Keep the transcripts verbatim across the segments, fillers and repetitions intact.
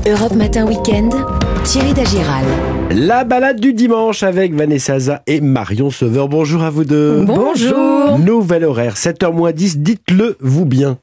Europe Matin Week-end, Thierry Dagiral. La balade du dimanche avec Vanessa Za et Marion Sauveur. Bonjour à vous deux. Bonjour. Nouvel horaire, sept heures moins dix, dites-le vous bien.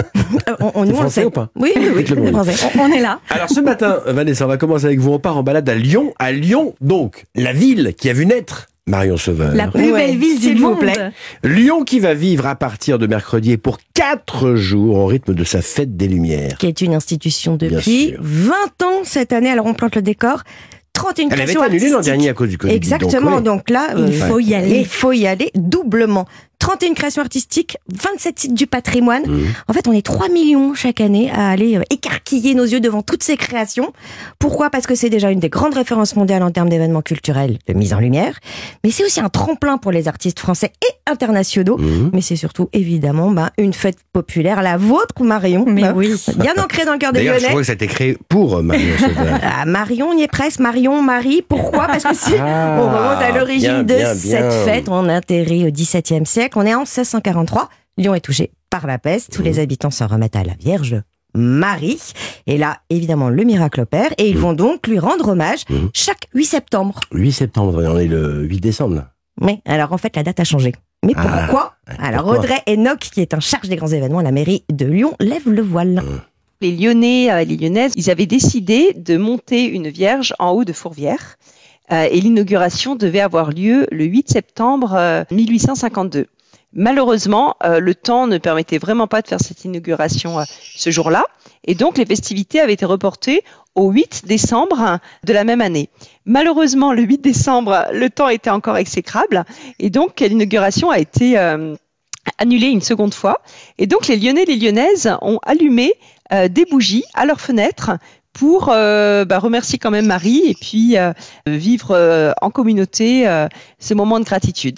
on, on, C'est nous, on français sait. ou pas? Oui, oui, oui. Dites-le moi. On, on est là. Alors ce matin, Vanessa, on va commencer avec vous. On part en balade à Lyon. À Lyon, donc, la ville qui a vu naître Marion Sauveur. La plus Ouais, belle ville s'il du vous monde. plaît. Lyon qui va vivre à partir de mercredi et pour quatre jours au rythme de sa fête des Lumières. Qui est une institution Bien depuis sûr. vingt ans cette année. Alors on plante le décor. trente et un Elle avait créations été annulée l'an artistiques. dernier à cause du Covid. Exactement. Donc, Donc, ouais. là, Il faut y aller. Il faut y aller doublement. trente et un créations artistiques, vingt-sept sites du patrimoine. Mmh. En fait, on est trois millions chaque année à aller euh, écarquiller nos yeux devant toutes ces créations. Pourquoi ? Parce que c'est déjà une des grandes références mondiales en termes d'événements culturels de mise en lumière. Mais c'est aussi un tremplin pour les artistes français et internationaux. Mmh. Mais c'est surtout, évidemment, bah, une fête populaire, la vôtre, Marion. Mais Bah, oui. Bien ancrée dans le cœur des D'ailleurs, je Lyonnais. crois que ça a été créé pour Marion Sauveur. Ah, Marion, on y est presque. Marion, Marie. Pourquoi ? Parce que si Ah, on remonte à l'origine bien, de bien, cette bien. fête, on atterrit au dix-septième siècle. On est en seize cent quarante-trois. Lyon est touché par la peste. Tous Mmh. les habitants s'en remettent à la Vierge Marie. Et là, évidemment, le miracle opère. Et ils Mmh. vont donc lui rendre hommage Mmh. chaque huit septembre. huit septembre, on est le huit décembre. Là. Mais alors, en fait, la date a changé. Mais Ah, pourquoi ? Alors, pourquoi Audrey Enoch, qui est en charge des grands événements à la mairie de Lyon, lève le voile. Les Lyonnais et les Lyonnaises, ils avaient décidé de monter une Vierge en haut de Fourvière. Euh, et l'inauguration devait avoir lieu le huit septembre euh, mille huit cent cinquante-deux. Malheureusement, euh, le temps ne permettait vraiment pas de faire cette inauguration euh, ce jour-là. Et donc, les festivités avaient été reportées au huit décembre de la même année. Malheureusement, le huit décembre, le temps était encore exécrable. Et donc, l'inauguration a été euh, annulée une seconde fois. Et donc, les Lyonnais et les Lyonnaises ont allumé euh, des bougies à leurs fenêtres pour euh, bah, remercier quand même Marie et puis euh, vivre euh, en communauté euh, ce moment de gratitude.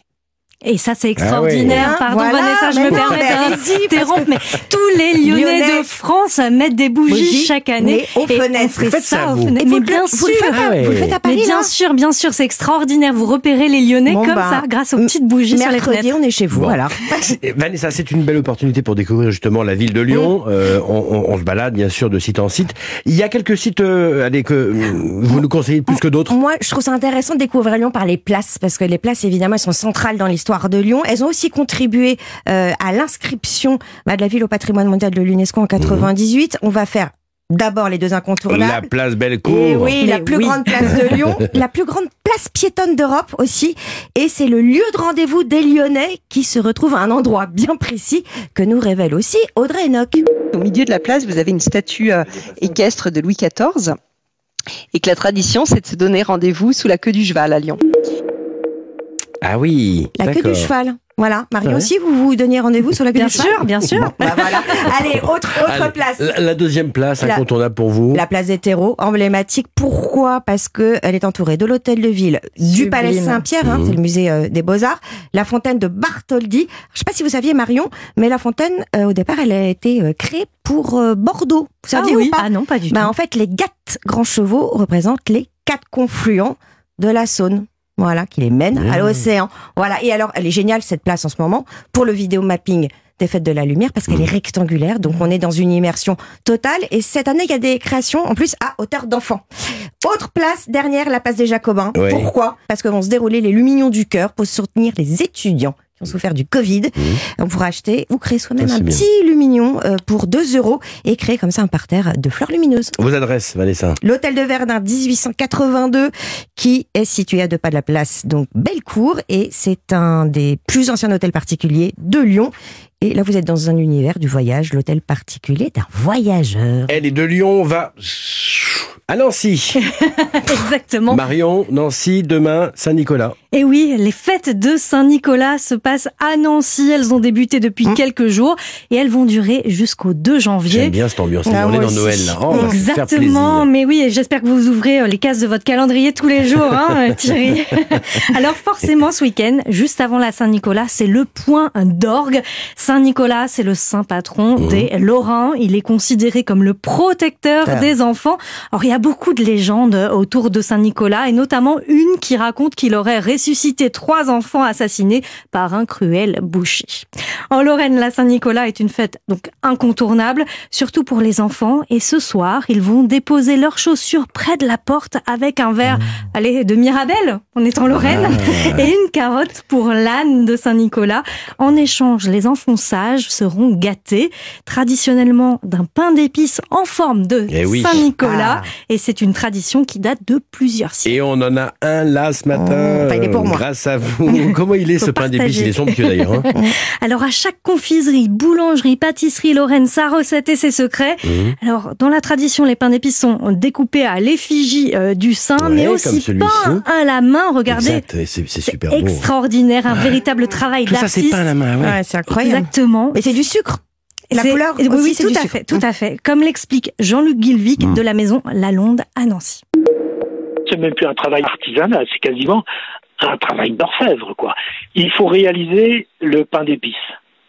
Et ça, c'est extraordinaire. Ah ouais. Pardon, Voilà, Vanessa, je mais me non, permets mais allez-y, d'interrompre, mais tous les Lyonnais, Lyonnais de France mettent des bougies, Bougies, chaque année. mais aux Et fenêtres. on fait Faites ça, ça aux vous. fenêtres. Et vous Mais le- bien vous le sûr. faites à- Ah ouais. vous le faites à Paris, Mais bien là sûr, bien sûr, c'est extraordinaire. Vous repérez les Lyonnais Bon, comme bah, ça, grâce aux petites bougies sur les Mercredi, fenêtres. on est chez vous, Bon. alors. Et Vanessa, c'est une belle opportunité pour découvrir justement la ville de Lyon. Euh, on, on- on se balade bien sûr de site en site. Il y a quelques sites euh, allez, que euh, vous nous conseillez plus que d'autres. Moi, je trouve ça intéressant de découvrir Lyon par les places, parce que les places, évidemment, elles sont centrales dans l'histoire de Lyon. Elles ont aussi contribué euh, à l'inscription bah, de la ville au patrimoine mondial de l'UNESCO en quatre-vingt-dix-huit. On va faire d'abord les deux La incontournables. place Bellecour. Et oui, Mais la plus oui. grande place de Lyon, la plus grande place piétonne d'Europe aussi. Et c'est le lieu de rendez-vous des Lyonnais qui se retrouve à un endroit bien précis que nous révèle aussi Audrey Enoch. Au milieu de la place, vous avez une statue euh, équestre de Louis quatorze. Et que la tradition, c'est de se donner rendez-vous sous la queue du cheval à Lyon. Ah oui. La queue d'accord. du cheval. Voilà. Marion Ouais. aussi, vous vous donniez rendez-vous sur la queue Bien du cheval. sûr, bien sûr. Bah voilà. Allez, autre, autre Allez, place. La, la deuxième place La- incontournable pour vous. La place des terreaux, emblématique. Pourquoi ? Parce que elle est entourée de l'hôtel de ville, du Sublime. palais Saint-Pierre, hein, Mhm. c'est le musée euh, des Beaux-Arts, la fontaine de Bartholdi. Je sais pas si vous saviez, Marion, mais la fontaine, euh, au départ, elle a été euh, créée pour euh, Bordeaux. Vous Ah saviez oui. ou pas ? Ah non, pas du Bah, tout. en fait, les quatre grands chevaux représentent les quatre confluents de la Saône. Voilà, qui les mène à Mmh. l'océan. Voilà. Et alors, elle est géniale, cette place, en ce moment, pour le vidéo mapping des Fêtes de la Lumière, parce qu'elle est rectangulaire, donc on est dans une immersion totale. Et cette année, il y a des créations, en plus, à hauteur d'enfant. Autre place, dernière, la place des Jacobins. Ouais. Pourquoi ? Parce que vont se dérouler les Lumignons du Cœur pour soutenir les étudiants qui ont souffert du Covid. On pourra acheter ou créer soi-même Ça, c'est un bien. petit lumignon euh, pour deux euros et créer comme ça un parterre de fleurs lumineuses. Vos adresses, Vanessa. L'hôtel de Verdun, dix-huit cent quatre-vingt-deux, qui est situé à deux pas de la place, donc Bellecour, et c'est un des plus anciens hôtels particuliers de Lyon. Et là, vous êtes dans un univers du voyage, l'hôtel particulier d'un voyageur. Elle est de Lyon, on va à Nancy. Exactement. Marion, Nancy, demain, Saint-Nicolas. Et oui, les fêtes de Saint-Nicolas se passent à Nancy. Elles ont débuté depuis Mmh. quelques jours et elles vont durer jusqu'au deux janvier. J'aime bien cette ambiance. Ah, on est moi dans aussi. Noël, là. Oh, on va se faire Exactement, plaisir. mais oui, et j'espère que vous ouvrez euh, les cases de votre calendrier tous les jours, hein, Thierry. Alors forcément, ce week-end, juste avant la Saint-Nicolas, c'est le point d'orgue. Saint-Nicolas, c'est le saint patron Mmh. des Lorrains. Il est considéré comme le protecteur Ah. des enfants. Alors il y a beaucoup de légendes autour de Saint-Nicolas, et notamment une qui raconte qu'il aurait ressuscité ressusciter trois enfants assassinés par un cruel boucher. En Lorraine, la Saint-Nicolas est une fête donc incontournable, surtout pour les enfants. Et ce soir, ils vont déposer leurs chaussures près de la porte avec un verre, allez, de Mirabelle, on est en Lorraine, ah. et une carotte pour l'âne de Saint-Nicolas. En échange, les enfants sages seront gâtés, traditionnellement d'un pain d'épices en forme de eh oui. Saint-Nicolas. Ah. Et c'est une tradition qui date de plusieurs siècles. Et on en a un là ce matin, enfin, il est pour moi. grâce à vous. Comment il est ce pain d'épices? Il est somptueux d'ailleurs. Hein. Alors à chaque confiserie, boulangerie, pâtisserie lorraine, sa recette et ses secrets. Mmh. Alors dans la tradition, les pains d'épices sont découpés à l'effigie euh, du saint, ouais, mais aussi peints à la main. Regardez, exact. C'est, c'est super c'est beau. Extraordinaire, un véritable travail Tout d'artiste. Ça c'est peint à la main, ouais. ouais c'est incroyable. Exactement. Mais c'est du sucre. Et la c'est, couleur oui, aussi, oui, c'est tout du à sucre. fait, tout à fait. Comme l'explique Jean-Luc Guilvic mmh. de la maison Lalonde à Nancy. C'est même plus un travail artisanal, c'est quasiment un travail d'orfèvre, quoi. Il faut réaliser le pain d'épices.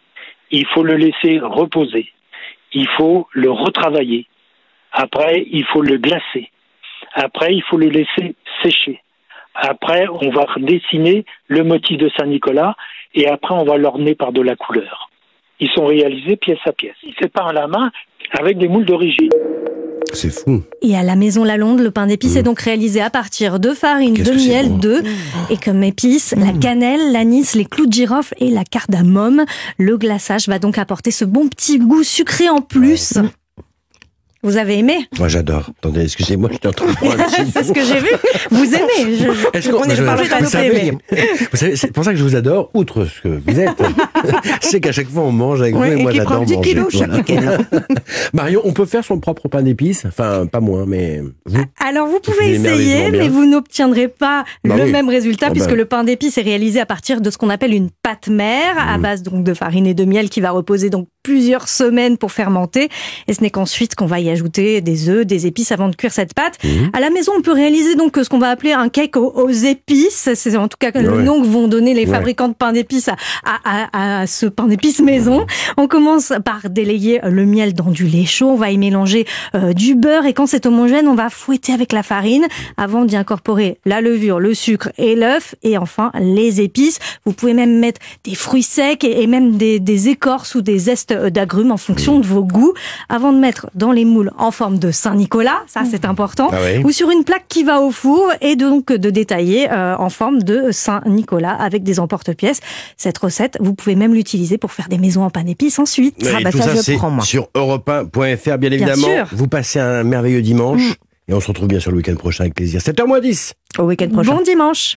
Il faut le laisser reposer. Il faut le retravailler. Après, il faut le glacer. Après, il faut le laisser sécher. Après, on va dessiner le motif de Saint-Nicolas et après, on va l'orner par de la couleur. Ils sont réalisés pièce à pièce. C'est peint à la main avec des moules d'origine. C'est fou. Et à la maison Lalonde, le pain d'épices mmh. est donc réalisé à partir de farine, Qu'est-ce de miel, bon. d'œufs mmh. et comme épices, mmh. la cannelle, l'anis, les clous de girofle et la cardamome. Le glaçage va donc apporter ce bon petit goût sucré en plus. Ouais. Vous avez aimé? Moi j'adore. Attendez, excusez-moi, je suis en train de prendre un C'est ce que j'ai vu. Vous aimez. Je, Est-ce qu'on est pas vous, savez, vous savez, c'est pour ça que je vous adore, outre ce que vous êtes. C'est qu'à chaque fois on mange avec ouais, vous et, et moi j'adore manger. Kilos chaque week-end. Marion, on peut faire son propre pain d'épices? Enfin, pas moi, mais vous? Alors vous pouvez essayer, mais vous n'obtiendrez pas bah le oui. même résultat, oh puisque bah. le pain d'épices est réalisé à partir de ce qu'on appelle une pâte mère, mmh. à base donc de farine et de miel qui va reposer donc plusieurs semaines pour fermenter. Et ce n'est qu'ensuite qu'on va y ajouter des œufs, des épices avant de cuire cette pâte. Mmh. À la maison, on peut réaliser donc ce qu'on va appeler un cake aux, aux épices. C'est en tout cas ouais. le nom que vont donner les ouais. fabricants de pain d'épices à, à, à, à ce pain d'épices maison. Mmh. On commence par délayer le miel dans du lait chaud. On va y mélanger euh, du beurre et quand c'est homogène, on va fouetter avec la farine avant d'y incorporer la levure, le sucre et l'œuf et enfin les épices. Vous pouvez même mettre des fruits secs et, et même des, des écorces ou des zestes d'agrumes en fonction de vos goûts avant de mettre dans les moules en forme de Saint-Nicolas, ça c'est important, ah oui. ou sur une plaque qui va au four et donc de détailler euh, en forme de Saint-Nicolas avec des emporte-pièces. Cette recette, vous pouvez même l'utiliser pour faire des maisons en pain d'épices ensuite. Et ah bah tout ça, ça je prends moi. Sur europe un point f r bien évidemment. Bien vous passez un merveilleux dimanche mmh. et on se retrouve bien sûr le week-end prochain avec plaisir. sept heures moins dix. Au week-end prochain. Bon dimanche.